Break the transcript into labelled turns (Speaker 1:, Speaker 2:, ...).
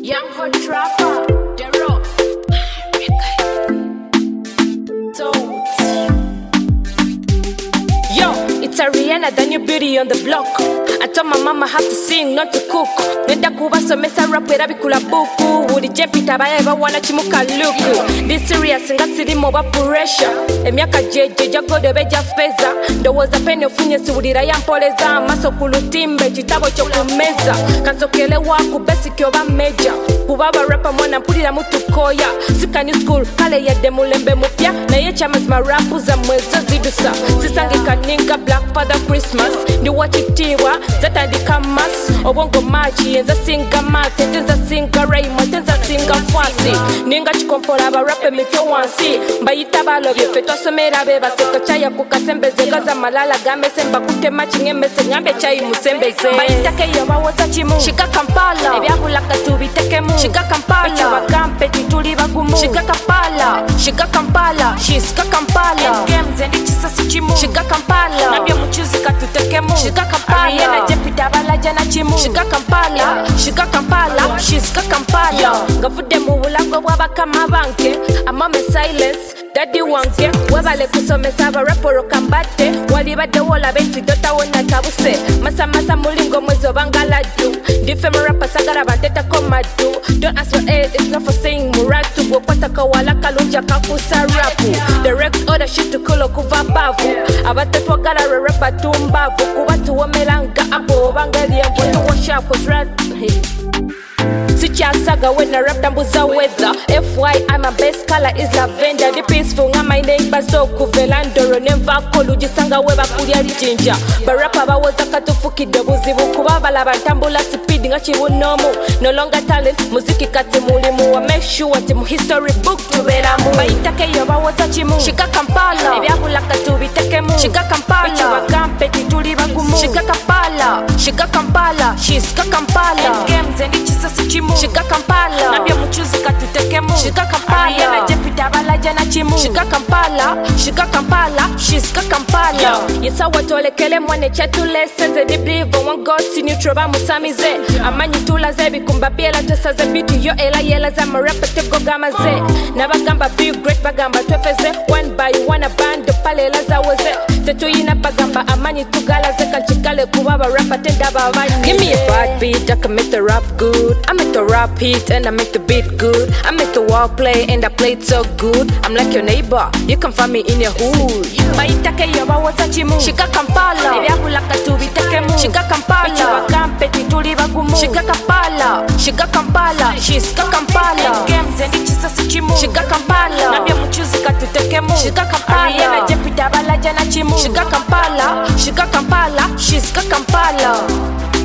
Speaker 1: Young hot trapper, the rock. Yo, it's Ariana, the new beauty on the block. I told my mama how to sing, not to cook. Nenda kubasomesa rap era bikula buku. Uri jepi tabaye bawana chimuka luku. This serious nga siri moba pressure. Emyaka jeje jagode beja feza. Ndowoza pene ofunye siwulira yampoleza. Maso kulutimbe chitabo chokumeza. Kansokelewa kubesiki oba meja. Kubaba rapa mwana mpulira mutukoya. Sika new school kale yadde mulembe mupya. Na ye chamas marapu za mwezo zidusa. Sisange kaninga Black Father Christmas. Ndi wachitiwa zatandika mas. Obongo machi enza singa mate. Tenza singa Raymond, tenza singa Fwasi. Ninga chikompola ba rape mityo wansi. Mbayita balobye fetwa somera beba. Seka chaya kukasembeze gaza malala gamese. Mbakute machi ngemese ngambe chayi musembeze. Mbayita keyo bawoza chimu Shika Kampala ebyabula katubitekemu Shika Kampala ekiwa gampe tituli bagumu Shika Kampala Shika Kampala Shika Kampala games and ikisasi chimu Shika Kampala nabyo muchuzi katutekemu Shika Kampala Ariana jepita balaja na chimu Shika Kampala Shika Kampala Shika Kampala ngavude mu bulango bw'abakama banke amame silence Daddy wange webale kusomesa abaraporo kambate walibadde wola benti dota wona tabuse masa mulingo mwezo bangalaju different rapper sagara bandeta komadu don't ask for aid it's not for saying muratu bwokwata kawala kalunja kakusa rapu direct order shit to kulo kuva bavu abatetwagala rapper tumbavu kuba tuwomelanga abo bangalia mbono washa cause rap Sichasaga when I rap dambuza weather FYI my best color is lavender The peaceful nga my neighbor so kuvelandoro Nemva kolu jisanga weba kulia lijinja Barapa bawoza katufukide buzibu Kubabala bantambula speed nga chibunomu No longer talent muziki kati mulimu Wa make sure ati mu history book tuberamu Baitake yo bawoza chimu Shika Kampala ebyabula katubitekemu Shika Kampala ekiwa gampe tituli bagumu Shika Kampala Shika Kampala Shika Kampala games and ikisasi chimu Shika Kampala nabyo muchuzi katutekemu Shika Kampala Ariana jepita balaja na chimu Shika Kampala Shika Kampala Shika Kampala Yesa watolekele mwane chatule senze diblivo wangosi nitroba musamize amanyi tulaze bikumbabiela tesaze biti yo ela yela za marapa tego gamaze nabagamba be great bagamba twefeze one by one abando pale laza weze tetuyina bagamba amanyi tugalaze kanchikale kubaba rapa tenda babanye Give me a bad beat I can make the rap good I make the rap hit and I make the beat good I make the wall play and I play it so good I'm like your neighbor, you can find me in your hood Baitake yo bawoza chimu Shika Kampala ebyabula katubitekemu Shika Kampala ekiwa gampe tituli bagumu Shika Kampala Shika Kampala Shika Kampala games and ikisasi chimu Shika Kampala nabyo muchuzi katutekemu Shika Kampala Ariana jepita balaja na chimu Shika Kampala Shika Kampala Shika Kampala